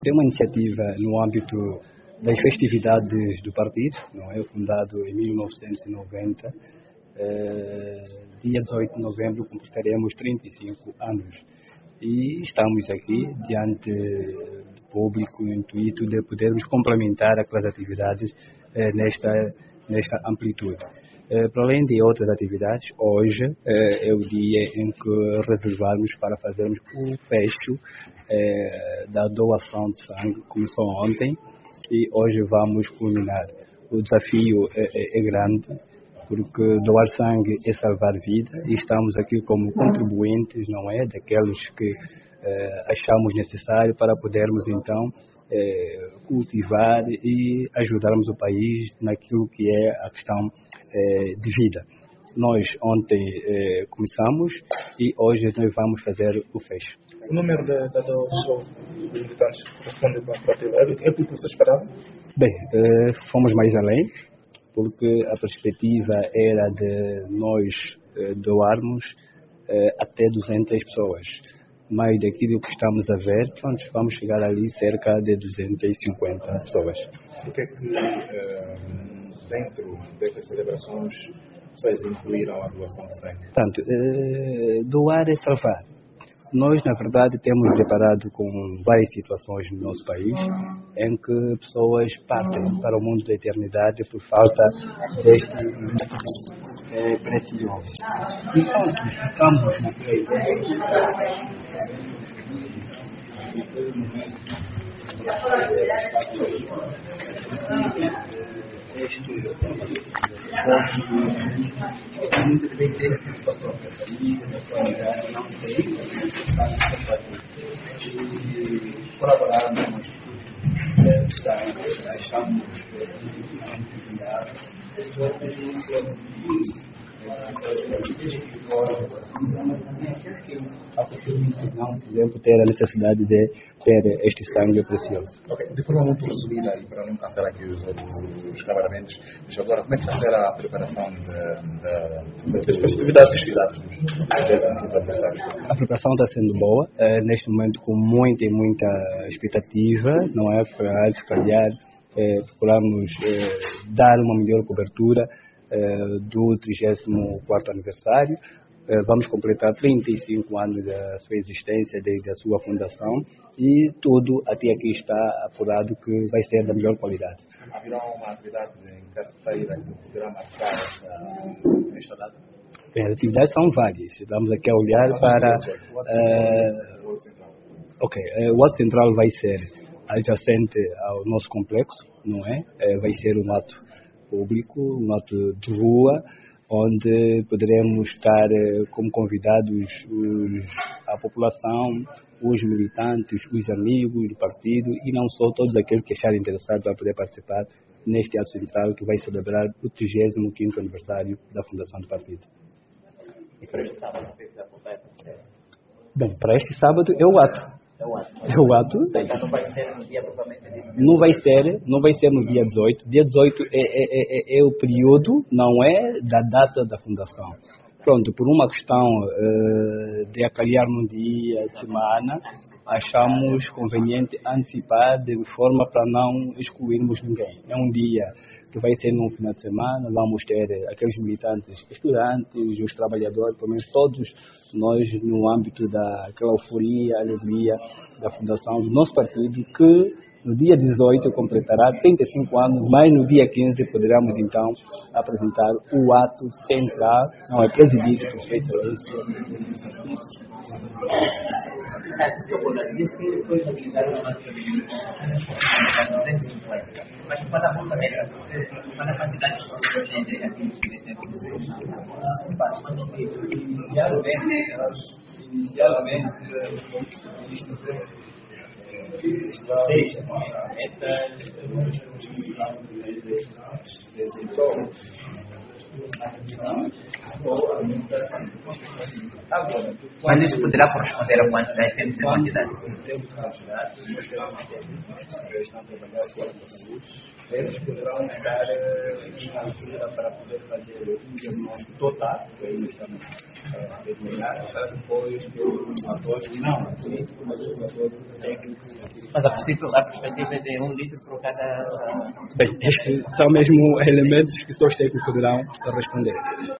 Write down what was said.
Tem uma iniciativa no âmbito das festividades do partido, não é? Fundado em 1990. Dia 18 de novembro completaremos 35 anos. E estamos aqui diante do público no intuito de podermos complementar aquelas atividades nesta amplitude. Para além de outras atividades, hoje é o dia em que reservamos para fazermos o fecho da doação de sangue. Começou ontem e hoje vamos culminar. O desafio é grande, porque doar sangue é salvar vida e estamos aqui como contribuintes, não é? Daqueles que achamos necessário para podermos então cultivar e ajudarmos o país naquilo que é a questão de vida. Nós ontem começamos e hoje nós vamos fazer o fecho. O número de militantes corresponde com a partida. É o que você esperava? Bem, fomos mais além, porque a perspectiva era de nós doarmos até 200 pessoas. Mas daquilo que estamos a ver, vamos chegar ali cerca de 250 pessoas. O que é que dentro destas celebrações vocês incluíram a doação de sangue? Portanto, doar é salvar. Nós, na verdade, temos deparado com várias situações no nosso país em que pessoas partem para o mundo da eternidade por falta deste precioso. Então, ficamos naquela ideia. Muito bem ter a própria família, a comunidade, não tem, e colaborarmos, achamos não, por exemplo, ter a necessidade de ter este sangue precioso. Okay. De forma muito resumida, e para não cansar aqui os camaramentos, deixa agora, como é que está a ser a preparação das festividades dos adversários? A preparação está sendo boa, neste momento com muita expectativa, não é? Para se calhar procuramos dar uma melhor cobertura do 34º aniversário. Vamos completar 35 anos da sua existência, desde a sua fundação, e tudo até aqui está apurado que vai ser da melhor qualidade. Haverá uma atividade em carteira que poderá marcar esta data? Bem, as atividades são várias. Estamos aqui a olhar para... o ato central vai ser adjacente ao nosso complexo, não é? Vai ser um ato público, um ato de rua, onde poderemos estar como convidados a população, os militantes, os amigos do partido e não só todos aqueles que acharem interessados para poder participar neste ato central que vai celebrar o 35º aniversário da fundação do partido. E para este sábado, o que já vai acontecer? Bem, para este sábado é o ato. É o ato. Então não vai ser no dia propriamente dito? Não vai ser no dia 18. Dia 18 é o período, não é da data da fundação. Pronto, por uma questão de acalhar num dia de semana, achamos conveniente antecipar de forma para não excluirmos ninguém. É um dia que vai ser num final de semana, vamos ter aqueles militantes, estudantes, os trabalhadores, pelo menos todos nós no âmbito daquela euforia, alegria da fundação do nosso partido, que no dia 18 completará 35 anos, mas no dia 15 poderemos então apresentar o ato central, não é presidido por Sua Excelência. Disse que depois de habilitar uma massa de 250, mas quando a bolsa média, quando a quantidade de gente aqui Mas isso poderá corresponder a quantidade, temos em quantidade? Eles poderão estar em altura para poder fazer um diagnóstico total, que ainda estamos a determinar, para depois ter um relatório, não político, mas um relatório técnico. Mas a perspectiva é de 1 litro por cada... Bem, estes são mesmo elementos que só os técnicos poderão responder.